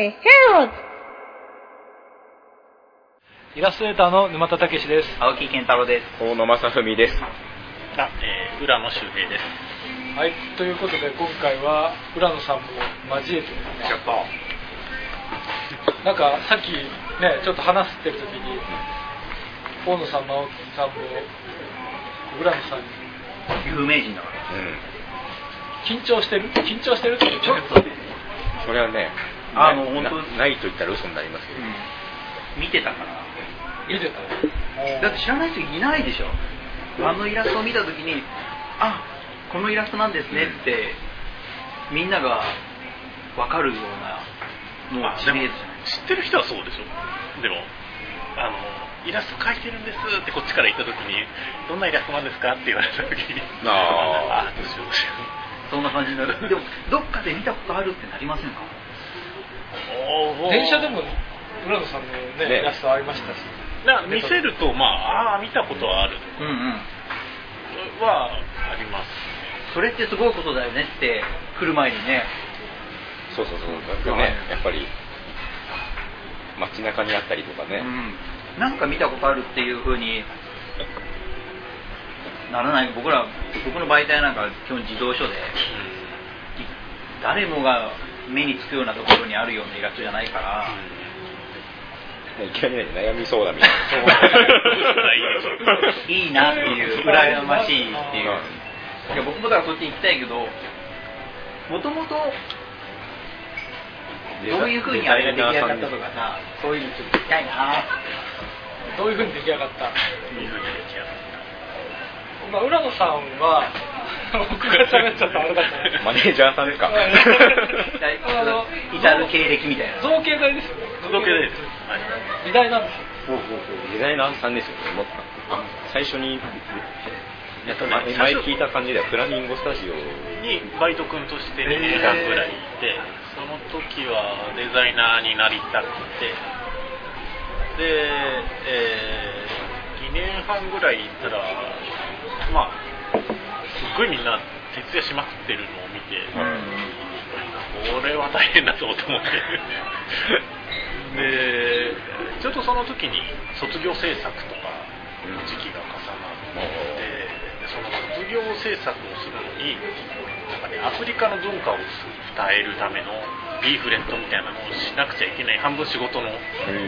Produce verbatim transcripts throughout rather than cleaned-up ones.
ーローズ。 イラストレーターの沼田武史です。 青木健太郎です。 大野正文です。 あ、えー、浦野周平です。 はい、ということで今回は浦野さんも交えてですね、 やったなんかさっきねちょっと話してる時に大野さんも青木さんも浦野さんに有名人だから、 うん、 緊張してる緊張してるってちょっとそれはね、 あの本当なないと言ったら嘘になりますけど、 うん、見てたから見てただって知らない人いないでしょ。あのイラストを見たときに、あ、このイラストなんですねって、うん、みんなが分かるようなもう知名度じゃない。 知ってる人はそうでしょ。でもあのイラスト描いてるんですってこっちから言ったときに、どんなイラストなんですかって言われたときに、ああどうしようどうしよう、 そんな感じになる。でもどっかで見たことあるってなりませんか。 電車でも浦野さんの、ねね、イラストありましたし、 な見せると、まあ、ああ見たことはある、 うんうん、 はあります。 それってすごいことだよねって来る前にね。 そうそうそう、だってね、やっぱり街中にあったりとかね、 うん、なんか見たことあるっていう風にならない。僕ら僕の媒体なんか基本自動書で、うん、誰もが目につくようなところにあるようなイラストじゃないから、 うん、いきなり、ね、悩みそうだみたいないいなっていう、羨ましいっていう、うん、いや僕もだからそっちに行きたいけど、もともとどういう風にあれが出来上がったとかさ、そういうのちょっと聞きたいな。 どういう風に出来上がった？ どういう風に出来上がった？ まあ、浦野さんは僕が喋っちゃったあれだからマネージャーさんですか？ 至る経歴みたいな。 造形大ですよね。 造形大です。はい。 美大なんですよ。 デザイナーさんですよね。もっと最初にやった前聞いた感じではフラミンゴスタジオにバイト君としてにねんかんぐらいいて、その時はデザイナーになりたくて、で、えー、にねんはんぐらいいたら、まあすっごいみんな徹夜しまくってるのを見て、うん、これは大変だぞと思ってで、ちょうどその時に卒業制作とかの時期が重なって、その卒業制作をするのになんか、ね、アフリカの文化を伝えるためのリーフレットみたいなのをしなくちゃいけない、半分仕事の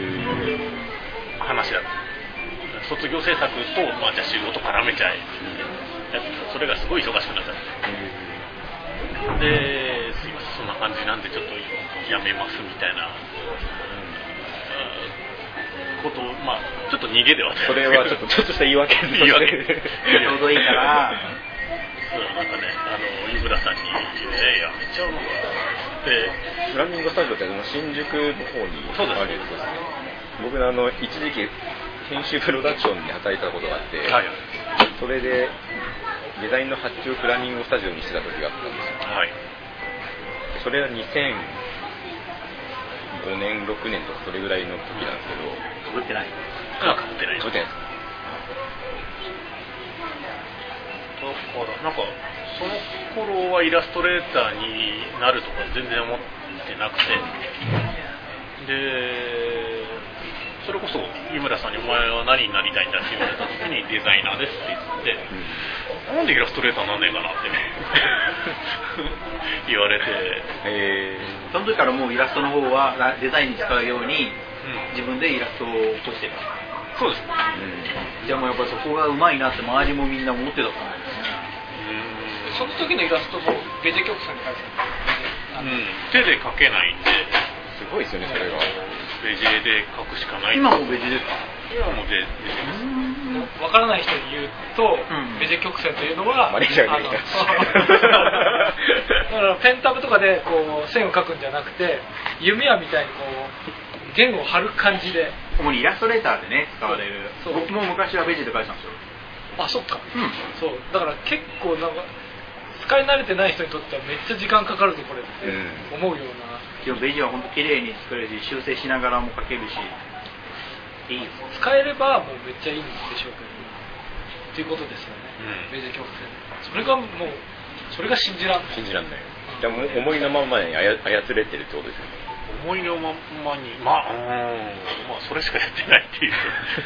話だった。卒業制作と、まあ、じゃあ仕事絡めちゃえってやって、それがすごい忙しくなっちゃって、ですいませんそんな感じなんでちょっとやめますみたいなことを、まあちょっと逃げではそれはちょっとちょっとした言い訳です。 言い訳ちょうどいいからそうなんかね、あの井村さんに「えやめちゃうのか」ってフラミンゴスタジオって新宿の方にあるんですね。僕あの一時期編集プロダクションに働いたことがあって、はい、それでデザインの発注をフラミンゴスタジオにしてた時があったんですよ、はい、それはにせんごねんろくねんとかそれぐらいの時なんですけど、 かぶってないかぶってないかぶってないですだからなんかその頃はイラストレーターになるとか全然思ってなくて、でそれこそ井村さんに「お前は何になりたいんだ」って言われた時に「デザイナーです」って言って、うん、なんでイラストレーターなんねえかなって言われて、 えー、その時からもうイラストの方はデザインに使うように、うん、自分でイラストを起こしてた。 そうです、 うん、でもやっぱりそこがうまいなって周りもみんな思ってたと思うんですね。 うん、その時のイラストもベジェ曲線に書いてた、うん、手で描けないんですごいですよねそれが。 ベジェで描くしかない。 今もベジェですか？ 今もベジェです。 わからない人に言うと、うん、ベジェ曲線というのはマネージャーに言っただからペンタブとかでこう線を描くんじゃなくて、弓矢みたいにこう弦を張る感じで、 主にイラストレーターでね使われる。僕も昔はベジェで描いてたんですよ。 あ、そっか、うん、そうだから結構なんか使い慣れてない人にとってはめっちゃ時間かかるぞこれって思うような、 でもベジは本当綺麗に作れるし、修正しながらも描けるし、いいです。 使えればもうめっちゃいいんでしょうけどっていうことですよね、うん、ベジ曲線。それがもうそれが信じらんない。 信じらんない。でも思いのままに操れてるってことですよね。 思いのままにまあ、うんまあそれしかやってないっていう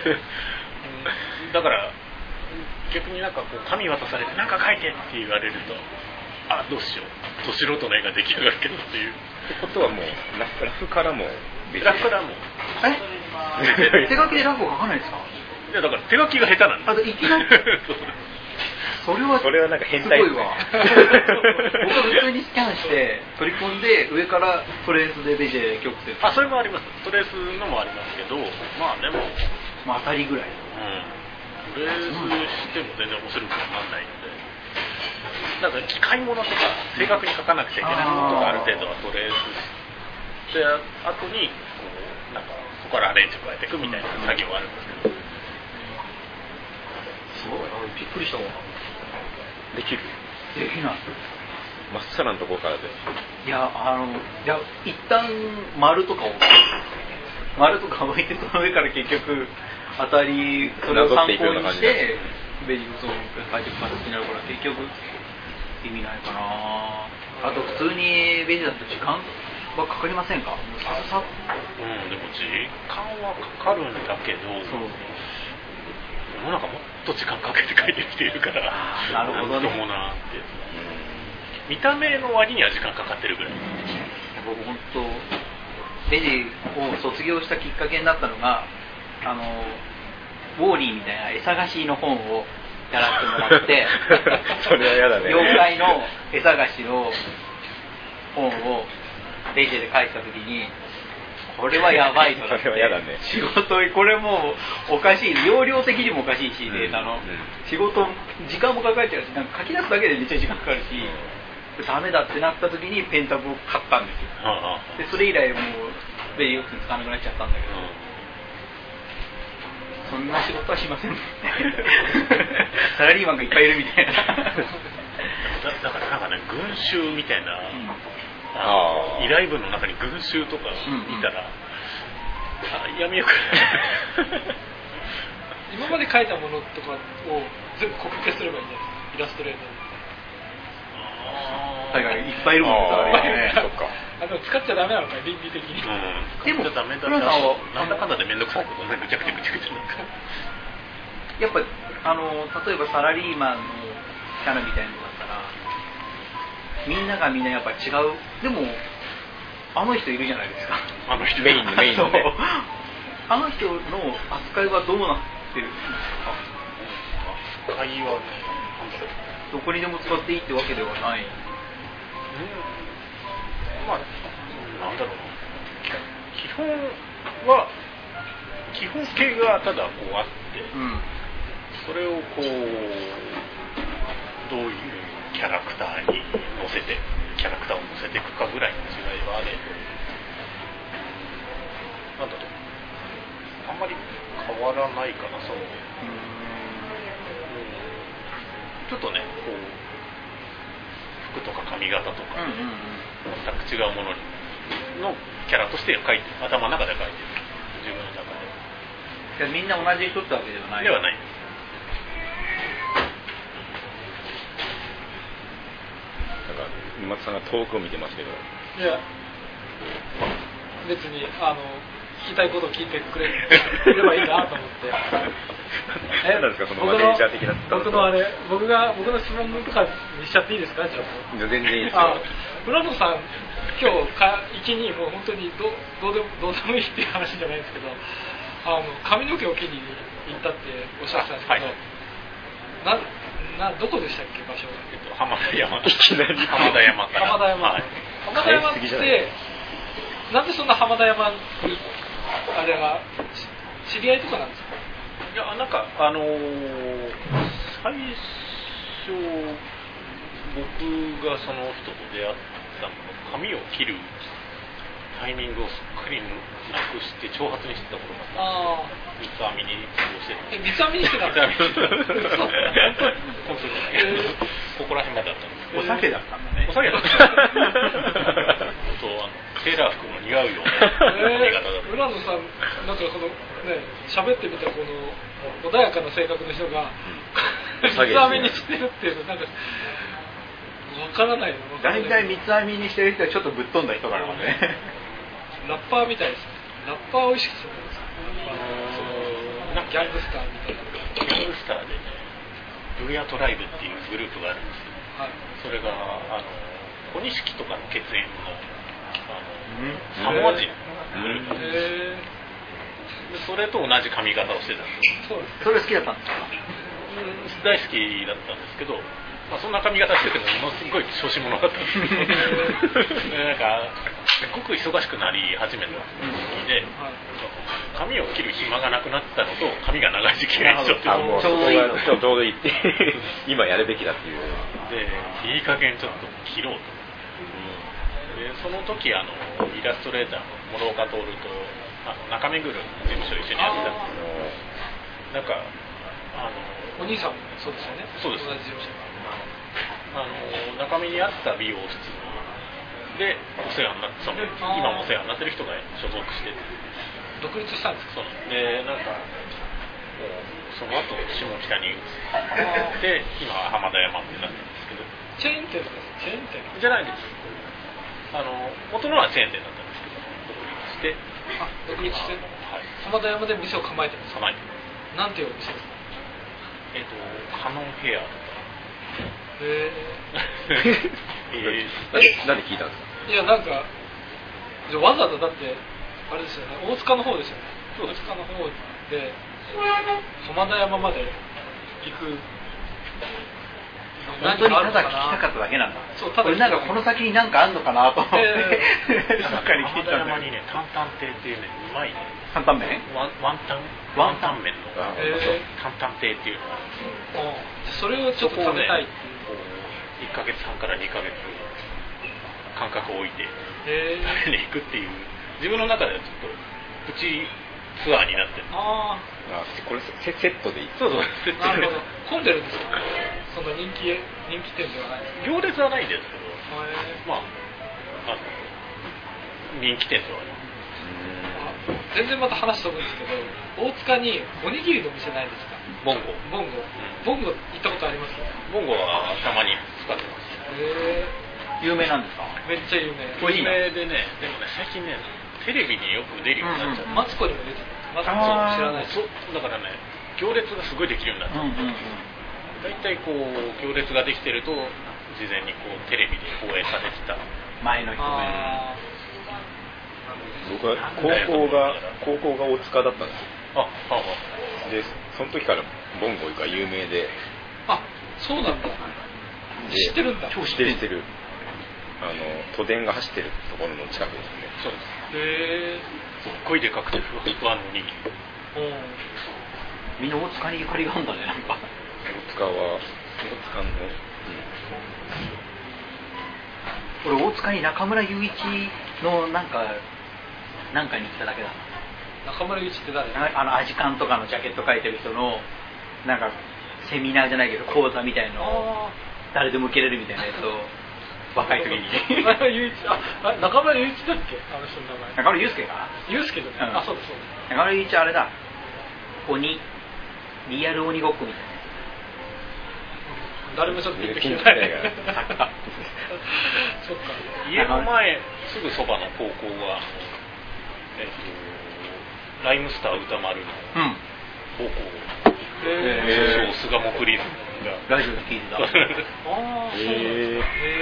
だから逆になんかこう紙渡されてなんか書いてって言われるとあどうしようど素人の絵が出来上がるけどっていうってことはもうラフ、ラフからもラフからもえ手書きでラフを書かないですか？ いやだから手書きが下手なんです。 あといきなりそれはそれはなんか変態すごいわ僕は普通にスキャンして取り込んで上からトレースでベジェ曲線あそれもありますトレースのもありますけどまあでもまあ当たりぐらいうんトレースしても全然面白くはならないのでなんか機械物とか正確に書かなくちゃいけないものとかある程度はトレースして後にこうなんかそこからアレンジ加えていくみたいな作業があるんですけど、 すごいびっくりしたわできるできないまっさらのところからでいやあのいや一旦丸とかを丸とか置いてその上から結局当たりそれを参考にしてベジブソンが書いていく形になるから結局意味ないかなあと普通にベジだと時間はかかりませんかさささうんでも時間はかかるんだけどそう世の中もっと時間かけて書いてきているからなるほどねなんともなって見た目の割には時間かかってるぐらい僕本当ベジを卒業したきっかけになったのがあのウォーリーみたいな餌菓子の本をやらせてもらってそれは嫌だね妖怪の餌菓子の本をベジで書いてた時にこれはやばいと思ってそれは嫌だね仕事これもうおかしい容量的にもおかしいしデータの、うんうん、仕事時間もかかっちゃうしなんか書き出すだけでめっちゃ時間かかるし、うん、ダメだってなった時にペンタブを買ったんですよ、うん、でそれ以来もうベリーよく使わなくなっちゃったんだけど、うん、そんな仕事はしませんサラリーマンがいっぱいいるみたいなだ, だからなんかね群衆みたいな、うんあ依頼文の中に群衆とかいたら、うんうん、あやめようか今まで書いたものとかを全部コピペすればいいんじゃないですかイラストレーターに。あいっぱいいるもんね。 そっかあでも使っちゃダメなのか倫理的に、うん、 でも使っちゃダメだったらなんだかんだで面倒くさいことねぐちゃぐちゃぐちゃぐちゃなんかやっぱあの例えばサラリーマンのキャラみたいなのだったらみんながみんなやっぱ違うでもあの人いるじゃないですかあの人メインのメインのねあの人の扱いはどうなってるんですか扱いはねどこにでも使っていいってわけではない、うん、 まあなんだろうな基本は基本形がただこうあって、うん、それをこうどういうキャラクターに乗せてキャラクターを乗せていくかぐらいの違いはあれなんだろうあんまり変わらないかなそう、うん、ちょっとねこう服とか髪型とか、うんうんうん、全く違うもののキャラとして書いて頭の中で書いてる自分の中でみんな同じ人ってわけではないではない今津さんが遠くを見てますけどいや別にあの聞きたいことを聞いてくれればいいなと思って何なんですかそのマネージャー的な僕のあれ僕が僕の質問とかにしちゃっていいですかちょっと全然いいですよ村野さん今日か行きにもう本当に ど, どうでもどうでもいいっていう話じゃないですけどあの髪の毛を切りに行ったっておっしゃってたんですけど、はいなどこでしたっけ場所が、 えっと、浜田山いきなり浜田山から浜田山、はい、浜田山ってなんでそんな浜田山にあれが知り合いとかなんですかいやなんかあのー、最初僕がその人と出会ったのが髪を切るタイミングをすっかりなくして長髪にしてた頃があ三つ編みにしてえ三つ編みにしてたんですか本当にここら辺まであったんですお酒だったんだねお酒だった本当あのセーラー服も似合うような髪型だった、 えー、浦野さんなんかこのね喋ってみたこの穏やかな性格の人が、うん、三つ編みにしてるっていうのなんかわからないの大体三つ編みにしてる人はちょっとぶっ飛んだ人からねラッパーみたいですね。ラッパーを意識するんですか。ラッパーそのギャングスターみたいな。 ギャングスターでね、ブーヤトライブっていうグループがあるんですよ。はい、それがあの小錦とかの血縁のあのサモア人のグループなんです。でそれと同じ髪型をしてたんですよ。 それ好きだったんですか。 うん、大好きだったんですけど、まあ、そんな髪型しててもものすごい小心者だったんですけどなんかすごく忙しくなり始めた時で、うん、髪を切る暇がなくなったのと髪が長い時期が一緒っていうちょうどいいちょうどいいって今やるべきだっていうでいい加減ちょっと切ろうと、うん、でその時あのイラストレーターの諸岡徹とあの中目黒の事務所一緒にやってたんですけど、なんかあのお兄さんもそうですよね。 そうです。 同じ事務所あの中身にあった美容室でお世話になってその今もお世話になってる人が所属してて独立したんですか。 そうでなんかその後下北に移って今は浜田山ってなってるんですけどチェーン店ですか。チェーン店じゃないです。あの元のはチェーン店だったんですけど独立してあ独立して、はい、浜田山で店を構えてます。 構えてなんていうお店ですか。 えっ、とカノンヘアとかへえー、なんで聞いたんですか。 いやなんかわざわざだってあれですよね、大塚の方ですよね。大塚の方で浜田山まで行く本当にただ聞きたかっただけなんだ。 そうただ俺なんかこの先に何かあんのかなと思って、 えー、ばっかり聞いたんだけど浜田山にね担々亭っていうねうまいね担々麺ワンワンタンワンタン麺の担々亭っていうのがあるんですよ。それをちょっと食べたいっていういっかげつはんからにかげつ間隔を置いて食べに行くっていう自分の中ではちょっとプチツアーになってる。 ああこれセセットでいい。 そうそうセットで。 なるほど。混んでるんですか。そんな人気人気店ではないです。 行列はないんですけど、まああの人気店ではあります。全然また話飛ぶんですけど、大塚におにぎりの店ないですか。 ボンゴボンゴ、うん、ボンゴ行ったことありますか。 ボンゴはたまに使ってます。 へえ有名なんですか。 めっちゃ有名。 有名でね、でもね最近ねテレビによく出るようになっちゃう、うんうん、 マツコにも出てる。マツコ知らない。 そうだからね行列がすごいできるようになっちゃう、うんうんうん、だいたいこう行列ができてると事前にこうテレビで放映されてた前の人ね。 僕は高校が高校が大塚だったんですよ。 あ、はあはあ、でその時からボンゴが有名で。 あ、そうなんだ。知ってるんだ。 知ってる知ってる。あの都電が走ってるところの近くですね。 そうです。 へえ。 すっごいでかくてふわふわのおにぎり。 みんな大塚にゆかりがあるんだねなんか。 大塚は大塚の、 うん、俺大塚に中村雄一のなんかなんかに行っただけだ。 中村雄一って誰？ あのアジカンとかのジャケット描いてる人のなんかセミナーじゃないけど講座みたいのを誰でも受けれるみたいなやつを若い時に中村雄一あ中村雄一だっけあの人の名前。 中村雄介かな。 雄介じゃない、うん、あそうですそうです。 中村雄一あれだ鬼リアル鬼ごっこみたいな。 誰もちょっとピンときてない。そっか。 家の前すぐそばの高校は、えっと、ライムスター歌丸の高校。 うん、へぇー。そう、巣鴨プリズムが。ラジオで聞いてた。ああ、そうなんですか。 へぇー。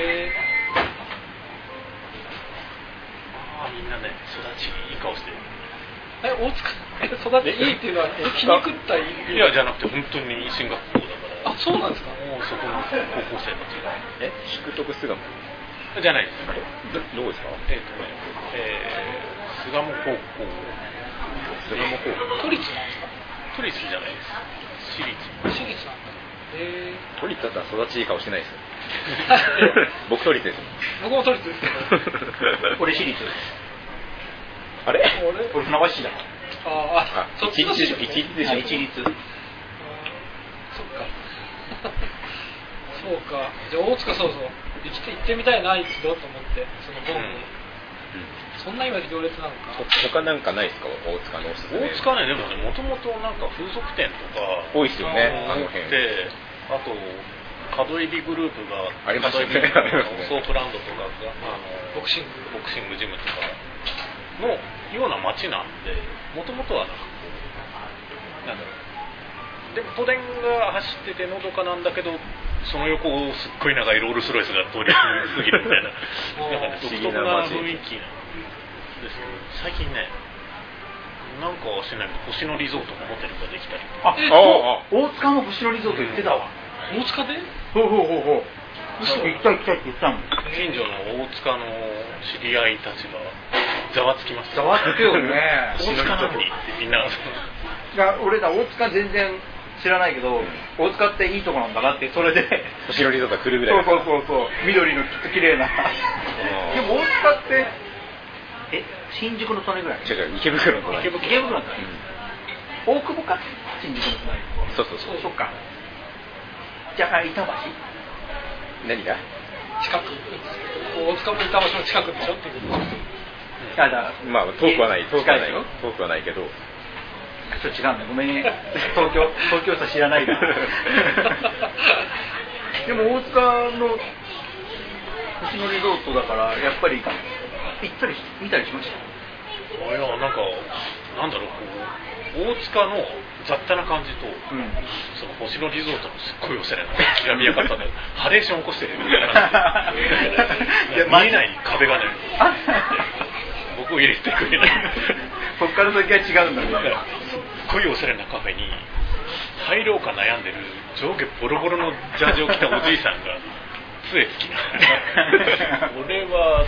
ああ、みんなね、育ちいい顔してる。 え、大塚育ちいいっていうのは気に食ったいい？ いや、じゃなくて本当に進学校だから。 あ、そうなんですか。 もうそこの高校生たちが。 え、宿徳巣鴨じゃないです。 ど、どこですか？ えっとね、えー、巣鴨高校。 巣鴨高校。 都立なんですか？ 都立じゃないです。私立。 私立なんだ。へー。都立だったら育ちいい顔してないですよ。僕都立です。 僕も都立ですけど。 俺私立。 あれ？ 俺船橋市だ。 ああ、そっちの市一律でしょ。一律。そっか。 そうか。じゃあ大塚そうそう。行って行ってみたいな一度と思ってそのボンゴ。うん、そんな今行列なのか。 他なんかないですか大塚のおすすめ。 大塚ねでもねもともとなんか風俗店とか多いですよねあの辺。 で、あと角エビグループがありましたね。 ソープランドとかがあのボクシングボクシングジムとか。 のような町なんで、もともとはなんかこうなんだろう、でも都電が走っててのどかなんだけど、その横をすっごい長いロールスロイスが通り過ぎるみたいななんかね独特な雰囲気なんですけど、最近ねなんかはしてないけど星野リゾートのホテルができたりとか。 あ、大塚の星野リゾート行ってたわ。 大塚で？ ほうほうほうほう。行きたい行きたいって言ったの。 近所の大塚の知り合いたちがざわつきました。 ざわつくよね。 大塚なのにってみんな。 いや俺ら大塚全然知らないけど、大塚っていいとこなんだなって、それで星野リゾート来るぐらい。 そうそうそうそう、緑のきっと綺麗な。でも大塚ってえ新宿の隣ぐらい？ 違う違う、池袋の隣。 池袋の隣。大久保か？新宿の隣。 そうそうそう。 そっか。じゃあ板橋？ 何が？ 近く。大塚も板橋の近くでしょっていうことです。 あだまあ遠くはない遠くはないよ遠くはないけど。 ちょっと違うんだ、ごめんね。東京東京さ知らないな。でも大塚の星野リゾートだからやっぱり行ったり見たりしました。 いやなんかなんだろう、こう大塚の雑多な感じと、うん、その星野リゾートのすっごいおしゃれなきらびやかさでハレーション起こしてるみたいな感じで見えない壁がね僕を入れてくれない。 そっから先は違うんだね。 すっごいおしゃれなカフェに入ろうか悩んでる上下ボロボロのジャージを着たおじいさんが杖つきながら俺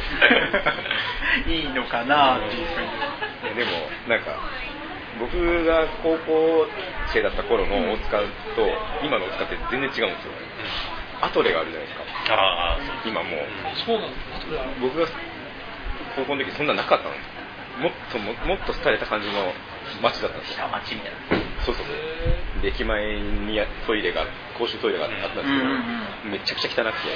はいいのかなっていう感じでもなんか僕が高校生だった頃の大塚と今の大塚って全然違うんですよ、うん、アトレがあるじゃないですか。 ああ今もうそうなんです。アトレある。 僕が高校の時そんななかったの。もっとももっと廃れた感じの街だったんですよ。 下町みたいな。 そうそうそう。で駅前にトイレが公衆トイレがあったんですけど、うんうんうん、めちゃくちゃ汚くて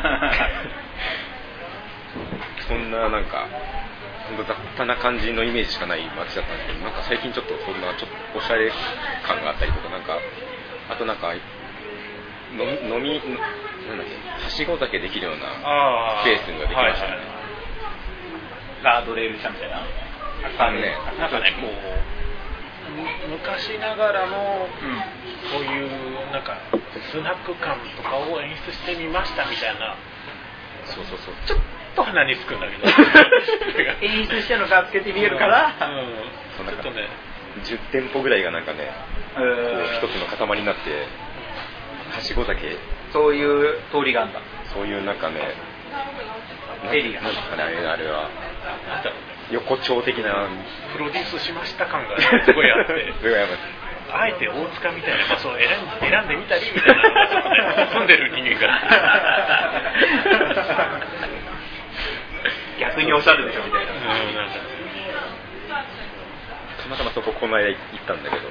そんななんか本当雑多な感じのイメージしかない街だったんですけど、なんか最近ちょっとそんなちょっとおしゃれ感があったりとか、なんかあとなんか飲み飲みなんだっけ、はしご酒できるようなスペースができましたね。 ガードレール車みたいな。 あのね、なんかね、こう昔ながらの、うん、こういうなんかスナック感とかを演出してみましたみたいな。 そうそうそう。 ちょっと鼻につくんだけど。 演出してるのがつけて見えるから。 うん。うん、そんなちょっとね、じゅってんぽぐらいがなんかね、こう一つの塊になって、はしご酒。 そういう通りがあんだ。 そういうなんかね。 エリアなんですかね、あれは横丁的なプロデュースしました感がすごいあってすごいあります。 あえて大塚みたいな場所を選んで選んでみたりみたいなのがちょっとね住んでる人間から逆におしゃれでしょみたいな、うん、なんかたまたまそここの間行ったんだけど、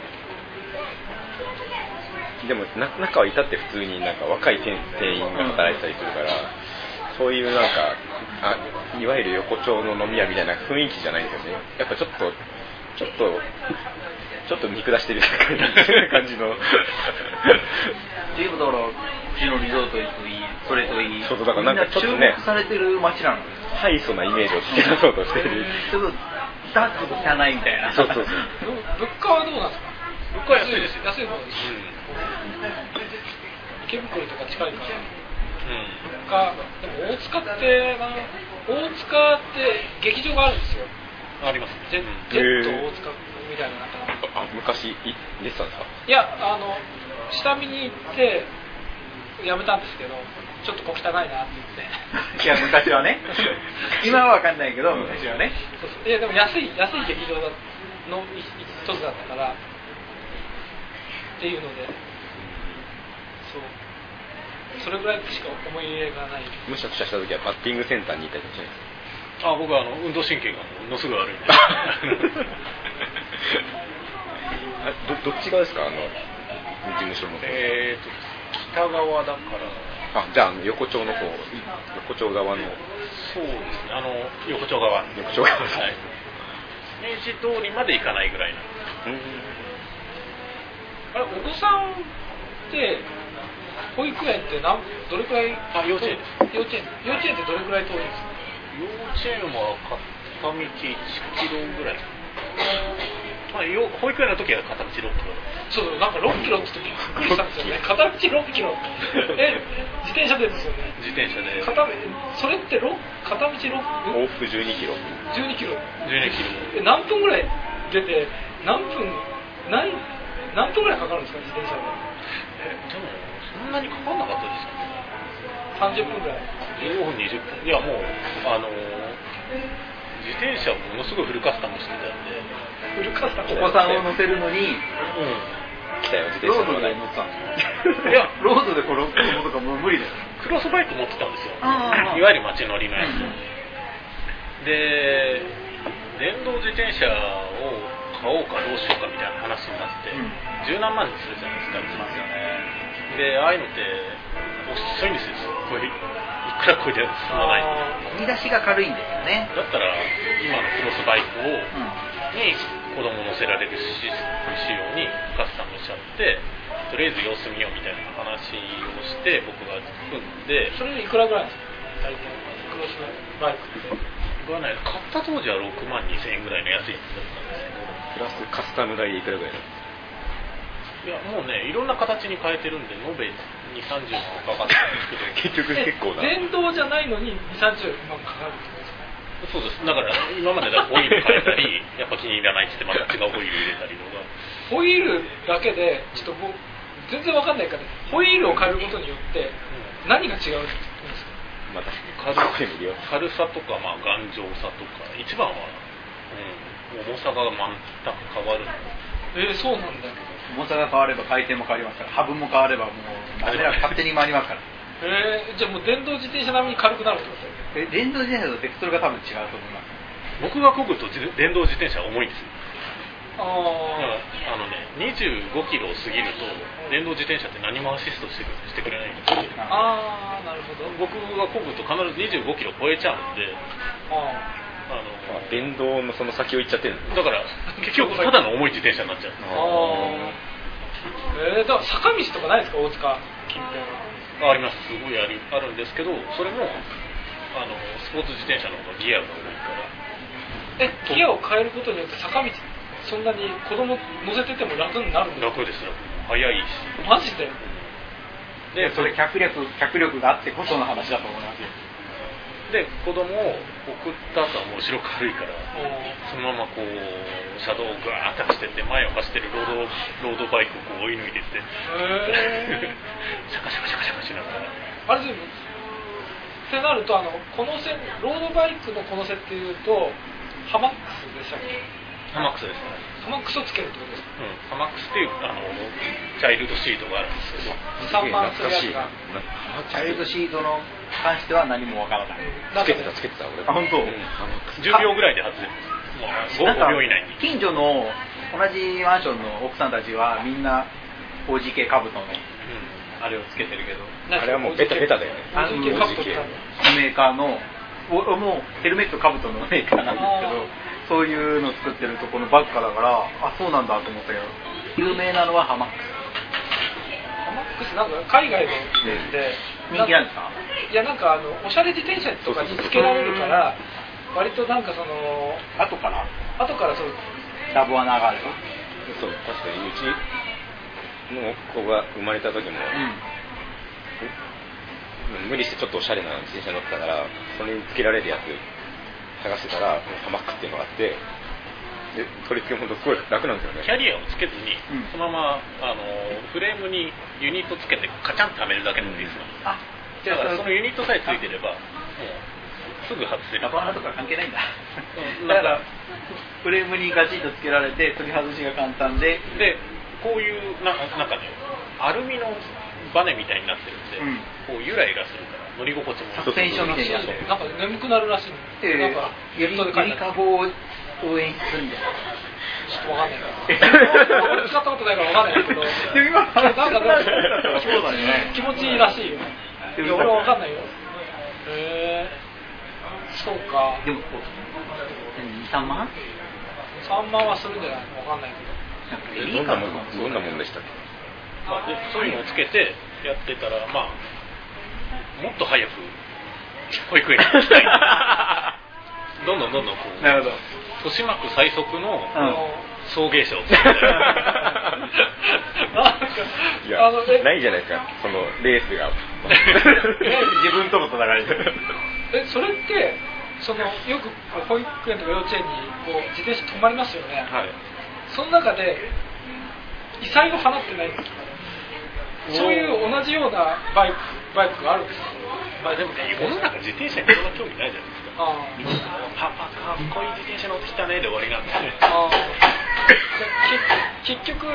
でも中はいたって普通になんか若い店員が働いてたりするから、そういうなんかあいわゆる横丁の飲み屋みたいな雰囲気じゃないんですよね。やっぱちょっとちょっとちょっと見下してる感じのっていうことだからうちのリゾートといいそれといい、 そうだからなんかちょっとね注目されてる街なの。 ハイソなイメージをつけ出そうとしてる。 ちょっとダッツ汚いみたいな。 そうそうそう。 物価はどうなんですか。 物価は安いですよ。 安い方です。うん、池袋とか近いから。うん、物価でも大塚って大塚って劇場があるんですよ。 あります。 ジェット大塚みたいななんか。 あ、昔出てたんですか。 いやあの下見に行ってやめたんですけど、ちょっと小汚いなって言って。 いや昔はね。今はわかんないけど、昔はね。 そうそう。いやでも安い安い劇場だの一つだったからっていうので、そう。それぐらいしか思い入れがない。 むしゃくしゃした時はバッティングセンターにいたりとかしないですか。 あ、僕はあの運動神経がものすごい悪いんで。 ど, どっち側ですか、あの事務所の。 えーと北側だから。 あ、じゃあ横丁の方、横丁側の。 そうですね、あの横丁側。 横丁側。はい。 明治通りまで行かないぐらいな。うん。 あれお子さんって保育園って何どれくらい。 あ、幼稚園です。 幼稚園幼稚園ってどれくらい遠いですか。 幼稚園はか片道いちキロぐらい、まあ、よ保育園の時は片道ろっキロ。 そうなんかろっキロって時びっくりしたんですよね。片道ろっキロえ自転車でですよね。 自転車で片それってろ片道ろく往復じゅうにキロじゅうにキロじゅうにキロえ何分ぐらい出て何分何何分ぐらいかかるんですか自転車で。 えでもそんなにかかんなかったですかね。 さんじゅっぷんぐらい。 じゅうごふんにじゅっぷん。いやもうあの自転車をものすごいフルカスタムしてたんで。 フルカスタム。 お子さんを乗せるのに、うん、 来たよ自転車ロードで乗ったんですか。いやロードでこの子供とかもう無理だよ。 クロスバイク持ってたんですよ。いわゆる街乗りのやつ。で電動自転車を買おうかどうしようかみたいな話になって、うん、十何万にするじゃないですか。しますよね。でああいうのって遅いんですよ。これいくらこれで進まない。 踏み出しが軽いんですよね。 だったら今のクロスバイクを、うん、に子供乗せられる仕様にカスタムしちゃって、とりあえず様子見ようみたいな話をして僕が組んで。 それいくらぐらいですか大体クロスバイクって。 僕はね買った当時はろくまんにせんえんぐらいの安いやつだったんですけど。 プラスカスタム代でいくらぐらいなんですか。 いやもうねいろんな形に変えてるんで延べにじゅう、さんじゅうまんかかってるんですけど結局結構な電動じゃないのににじゅう、さんじゅうまんかかるってことですか。 そうです。だから今までだホイール変えたりやっぱ気に入らないって言ってまた違うホイール入れたりとか。 ホイールだけでちょっと僕全然わかんないからホイールを変えることによって何が違うんですか。 また軽, 軽さとか、まあ、頑丈さとか一番は、うん、重さが全く変わる。 えー、そうなんだ。 重さが変われば回転も変わりますから、ハブも変わればもう勝手に回りますから。 えー、じゃあもう電動自転車並みに軽くなるってことですか。 え電動自転車とベクトルが多分違うと思います。 僕が漕ぐと電動自転車は重いんですよ。 ああのねにじゅうごキロを過ぎると電動自転車って何もアシストしてくしてくれないんですよ。 ああなるほど。 僕が漕ぐと必ずにじゅうごキロ超えちゃうんで。 ああのあ電動のその先を行っちゃってるんだから結局ただの重い自転車になっちゃう。 あえー、だから坂道とかないですか大塚近辺は。 あります。すごいあるあるんですけどそれもあのスポーツ自転車の方がギアが多いから。 えギアを変えることによって坂道そんなに子供乗せてても楽になるんですか。 楽ですよ。速いし。 マジで。 でそれ脚力脚力があってこその話だと思いますよ。 で子供を送った後はもう後ろ軽いからそのままこう車道をガーッて走ってって前を走ってるロードロードバイクをこう追い抜いてって、えー、シャカシャカシャカシャカしながらあれ全部ってなるとあのこの線ロードバイクのこの線っていうとハマックスでしたっけ。 ハマックスですね。 ハマックスをつけるってことですか。 うん、ハマックスっていうあのチャイルドシートがあるんですけどさんばんするやつがチャイルドシートの関しては何もわからない。 つけてたつけてた俺。 あ本当。うん、 じゅうびょうぐらいで外れる。もうごびょう以内に。 近所の同じマンションの奥さんたちはみんな オージーケー カブトの、うん、あれをつけてるけど。 あれはもうベタベタだよね。 オージーケー カブトってメーカーのもうヘルメットカブトのメーカーなんですけど。そういうの作ってるとこのバッカだからあそうなんだと思ったけど有名なのはハマックス。 ハマックスなんか海外ので人気なんですか。 いやなんかあのおしゃれ自転車とかにつけられるから割となんかその後から後からそうラブ穴がある。 そう確かにうちの子が生まれた時も、うん、無理してちょっとおしゃれな自転車乗ってたからそれにつけられるやつ探してたらハマックスっていうのがあってで取り付けも本当すごい楽なんですよね。 キャリアをつけずに、うん、そのままあのフレームにユニットつけてカチャンとはめるだけでもいいですよ、うん、あだからそのユニットさえついてればもうすぐ外せる。 ラバーとか関係ないんだだからフレームにガチッとつけられて取り外しが簡単ででこういうななんかねアルミのバネみたいになってるんで、うん、こうゆらゆらするから乗り心地もサスペンションみたいになってる。 なんか眠くなるらしいの、えー、なんかゆりかごを応援するんでちょっとわかんないから使ったことないからわかんないけど今なんかそうだね気持ちいいらしいよ。いや俺はわかんないよ。へえー、そうか。 でもに、さんまんさんまんはするんじゃないのわかんないけど。どんなもんどんなもんでしたっけ。 まあ、でそういうのをつけてやってたらまあもっと早く保育園に行きたいどんどんどんどんこうなるほど豊島区最速の送迎車を作っていやないじゃないですかそのレースが自分との戦いえそれってそのよく保育園とか幼稚園にこう自転車止まりますよね、はい、その中で異彩を放ってないんですか？そういう同じようなバイクバイクがあるんですか？ まあでもね世の中自転車にそんな興味ないじゃないですか。あみんなパパかっこいい自転車乗ってきたねで終わりなんですね。あ結局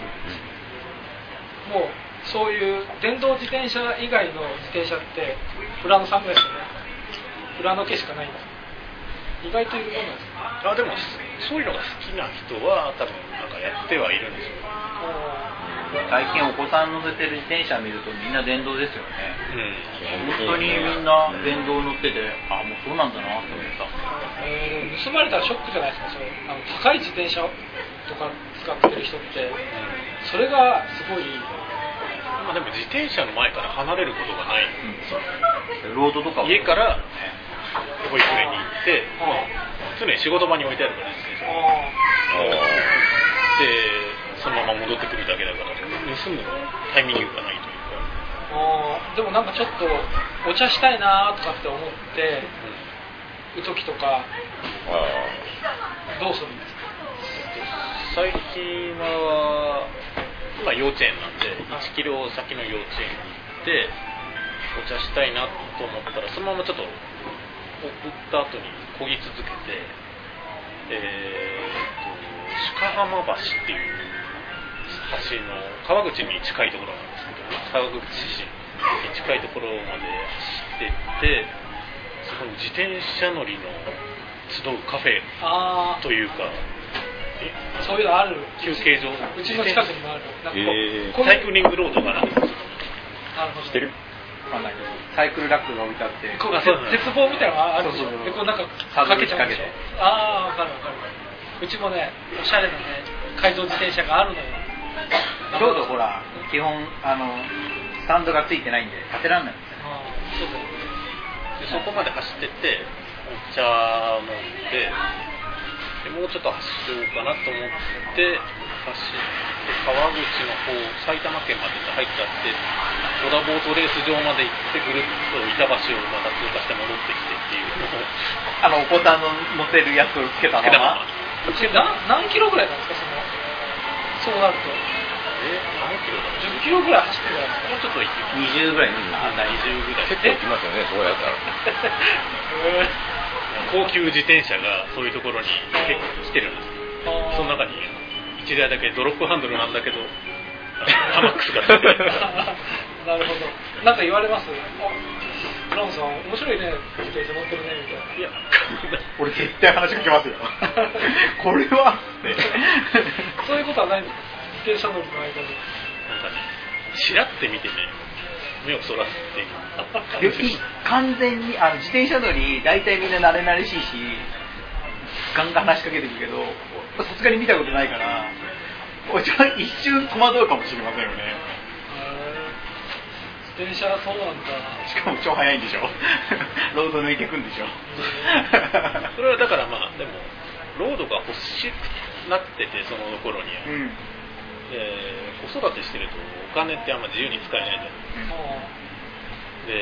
もうそういう電動自転車以外の自転車ってフラノさんぐらいですよね。フラノ系しかないんです。意外というものなんですか？ あでもそういうのが好きな人は多分なんかやってはいるんですよ。 最近お子さん乗せてる自転車見るとみんな電動ですよね、うん、本当にみんな電動乗っててあもうそうなんだなって思った、 えー、盗まれたらショックじゃないですかそれあの高い自転車とか使ってる人って、うん、それがすごいまあでも自転車の前から離れることがないんですよ、 うん、ロードとか家から保育園に行って、まあ、常に仕事場に置いてあるから自転車でそのまま戻ってくるだけだから盗むタイミングがないというかあでもなんかちょっとお茶したいなとかって思ってる時とかどうするんですか？ 最近は今幼稚園なんでいちキロ先の幼稚園に行ってお茶したいなと思ったらそのままちょっと送った後に漕ぎ続けてえーと鹿浜橋っていう橋の川口に近いところなんですけど川口市に近いところまで走ってってそこに自転車乗りの集うカフェというかそういうのある休憩所うちの近くにもあるなんか、 えー、サイクリングロードがあるんですよ。 なるほど。 知ってる？ わかんないけどサイクルラックが置いてあってこう鉄棒みたいなのがあるんですよ。でこうなんかかけちゃうんでしょ。ああ分かる分かる。うちもねおしゃれなね改造自転車があるのよ。 ロードほら基本あのスタンドがついてないんで立てらんないんですよ。あそうだよね。でそこまで走ってってお茶飲んででもうちょっと走ろうかなと思って走って川口の方埼玉県まで入っちゃって小田ボートレース場まで行ってぐるっと板橋をまた通過して戻ってきてっていうのをあのお子さんの乗せるやつをつけたまま何キロぐらいなんですかそのそうなるとえ何キロだじゅっキロぐらい走ってるじゃないですか。もうちょっと行きにじゅうぐらいあにじゅうぐらい結構行きますよねそうやったら高級自転車がそういうところに結構来てるんです。その中にいちだいだけドロップハンドルなんだけどタマックスが出てるなるほど。なんか言われます？あ、ブラウンさん面白いね自転車乗ってるねみたいな。いや俺絶対話しかけますよこれはそういうことはないんですか？自転車乗りの間になんかねチラって見てね目をそらすっていう完全にあの自転車乗り大体みんな慣れ慣れしいしガンガン話しかけてくるけどさすがに見たことないから一瞬戸惑うかもしれませんよね。 自転車そうなんだ。 しかも超速いんでしょロード抜いていくんでしょそれはだからまあでもロードが欲しくなっててその頃には、うんで子育てしてるとお金ってあんま自由に使えないじゃないですか、うん、で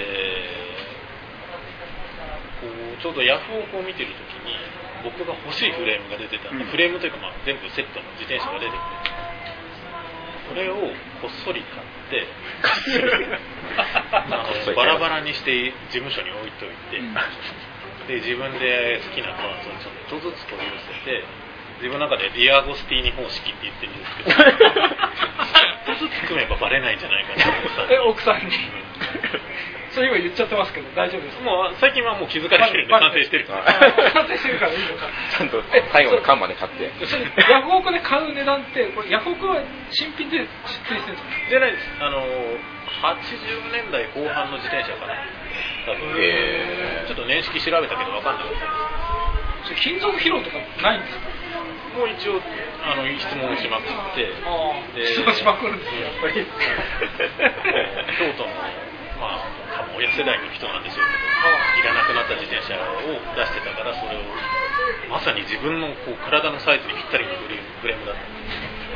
こうちょうどヤフオクを見てる時に僕が欲しいフレームが出てたんで、うん、フレームというかまあ全部セットの自転車が出てきてこれをこっそり買ってあのバラバラにして事務所に置いておいて、うん、で自分で好きなパーツをちょっとずつ取り寄せて自分の中でディアゴスティーニ方式って言ってるんですけどちょっとずつ組めばバレないんじゃないかなえ奥さんにそういうの言っちゃってますけど大丈夫ですか？ もう最近はもう気づかれてるんで完成してるから完成してるからいいのかちゃんと最後の缶まで買ってそれヤフオクで買う値段ってこれヤフオクは新品で出品してるんですか？ じゃないですあのはちじゅうねんだいこう半の自転車かな多分ちょっと年式調べたけど分かんなかったです。金属疲労とかないんですか？ もう一応あの質問しまくって質問しまくるんですよやっぱり京都のまあ多分親世代の人なんでしょうけど、いらなくなった自転車を出してたから、それをまさに自分のこう体のサイズにぴったりのフレームだった。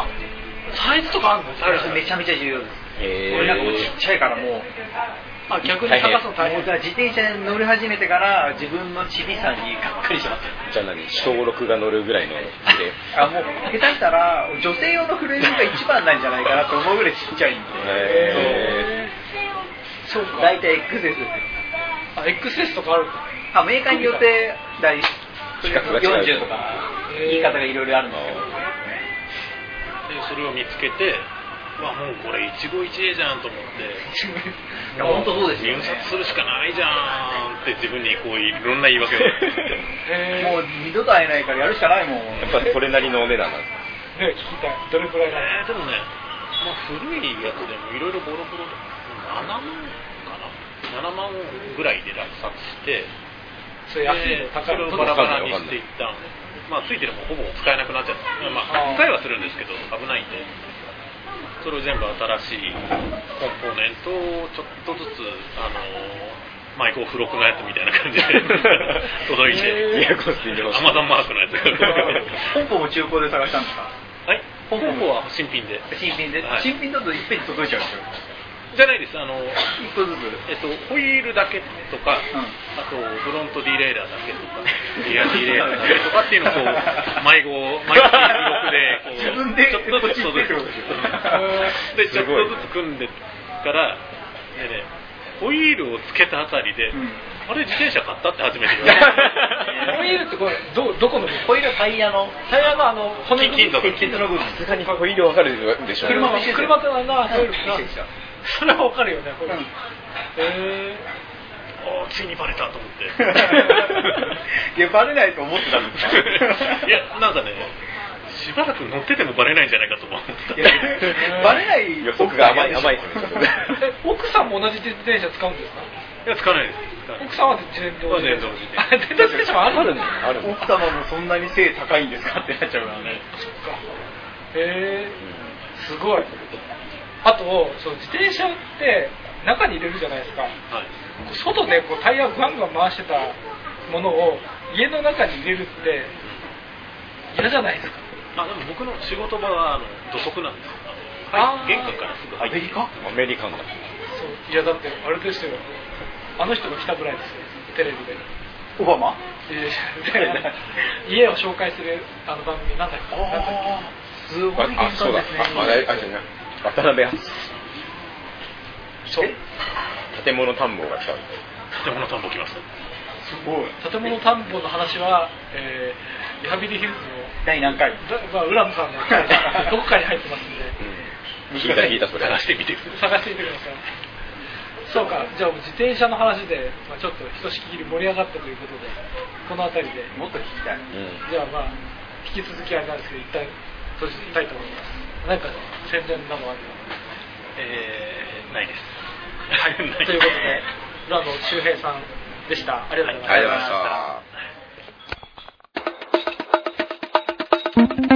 あ、サイズとかあるの？ ある。めちゃめちゃ重要です。 えー、 俺なんかもうちっちゃいからもう。 あ、逆に探すの大変。 自転車に乗り始めてから自分のチビさにがっかりしますよ。 じゃあ何、小ろくが乗るぐらいのフレーム。あ、もう下手したら女性用のフレームが一番なんじゃないかなと思うぐらいちっちゃいんで。 へー、そうか。大体 エックスエス ですよ。 あ、エックスエス とかあるんだ。 あ、メーカーによって大規格が違うよんじゅうとか言い方がいろいろあるんですけど。 でそれを見つけて、まあ、もうこれ一期一会じゃんと思って、 いや本当そうですよね。 入札するしかないじゃんって自分にこういろんな言い訳をもう二度と会えないからやるしかないもん。 やっぱそれなりのお値段なんですか？ ね、聞きたい。どれくらいなの？ えー、でもね、まあ、古いやつでもいろいろボロボロななまんかな、ななまんぐらいで落札して、 それ安いの高いのそれをバラバラにしていったんで、まあ、ついてるもほぼ使えなくなっちゃった。まあ、使いはするんですけど危ないんで、それを全部新しいコンポーネントをちょっとずつあのマイクを付録のやつみたいな感じで届いて、アマゾンマークのやつ本舗も中古で探したんですか？ はい、本舗は新品で。 新品で、 はい、 新品だといっぺんに届いちゃうんですよ。 じゃないです。あの一個ずつ、 えっと、ホイールだけとか、うん、あとフロントディレイラーだけとか、リアディレイラーだけとかっていうのをこう迷子迷子記録でこう自分でちょっとずつ届くでちょっとずつ組んでからでね、ホイールをつけたあたりで、うん、あれ自転車買ったって初めて言われた。 ホイールってこれどどこのホイールはタイヤのタイヤのあの骨金属金属の部分。 さすがにホイールわかるでしょう。 車の車とあんなホイールがそれはわかるよね。 うん、 えー、あついにバレたと思っていやバレないと思ってたんですか？ いやなんかね、しばらく乗っててもバレないんじゃないかと思ったバレない予測が甘い甘いですね。 奥さんも同じ自転車使うんですか？ いや使わないです。 奥さんは電動自転車。電動自転車もあるんだ。 ある。 奥様もそんなに背高いんですかってなっちゃうからね。 そっか。へえー、すごい。あとそう自転車って中に入れるじゃないですか、はい、外でこうタイヤをガンガン回してたものを家の中に入れるって嫌じゃないですか？ あでも僕の仕事場はあの土足なんですよ。はい、玄関からすぐ。 アメリカ？ アメリカンだ。 そういやだってあれですよ、あの人が来たぐらいですよテレビで。 オバマ？ 家を紹介するあの番組なんだっけ？ ああすごい玄関ですね。 あそうだ。ああれあれじゃない。渡辺康そう建物探訪が来た。 建物探訪来ました。 すごい。 建物探訪の話は、えー、リハビリヒルズの第何回？ まあ、浦野さんの回どこかに入ってますんで、 うん、聞いた聞いたそれ探してみてください。 探してみてください。そうか、じゃあ自転車の話で、まあ、ちょっとひとしきり盛り上がったということで、この辺りでもっと聞きたい、うん、 じゃあまあ引き続きあれなんですけど一旦閉じたいと思います。なんか宣伝などあるの？ えー、ないです。 はい、ということで浦野修平さんでした。ありがとうございました。 ありがとうございました。